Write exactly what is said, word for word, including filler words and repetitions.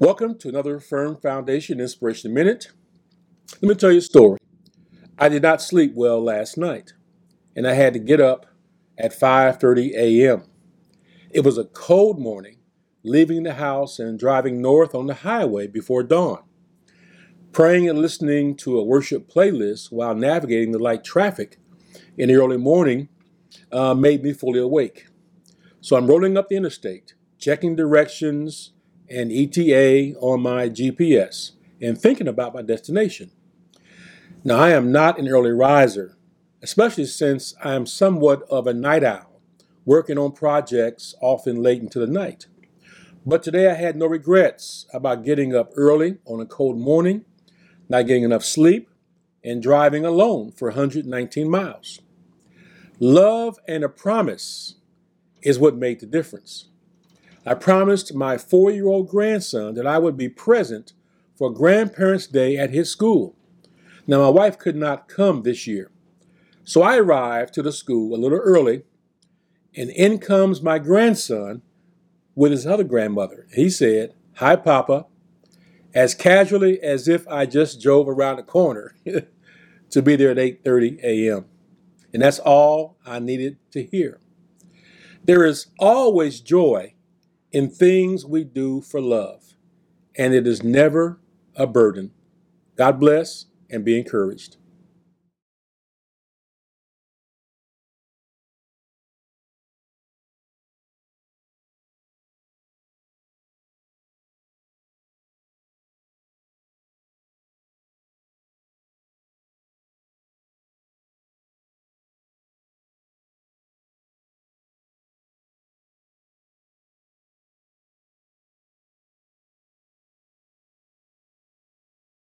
Welcome to another Firm Foundation Inspiration Minute. Let me tell you a story. I did not sleep well last night, and I had to get up at five thirty a.m. It was a cold morning, leaving the house and driving north on the highway before dawn. Praying and listening to a worship playlist while navigating the light traffic in the early morning uh, made me fully awake. So I'm rolling up the interstate, checking directions and E T A on my G P S, and thinking about my destination. Now, I am not an early riser, especially since I am somewhat of a night owl, working on projects often late into the night. But today I had no regrets about getting up early on a cold morning, not getting enough sleep, and driving alone for one hundred nineteen miles. Love and a promise is what made the difference. I promised my four-year-old grandson that I would be present for Grandparents' Day at his school. Now, my wife could not come this year, so I arrived to the school a little early, and in comes my grandson with his other grandmother. He said, "Hi, Papa," as casually as if I just drove around the corner to be there at eight thirty a.m. And that's all I needed to hear. There is always joy in things we do for love, and it is never a burden. God bless and be encouraged.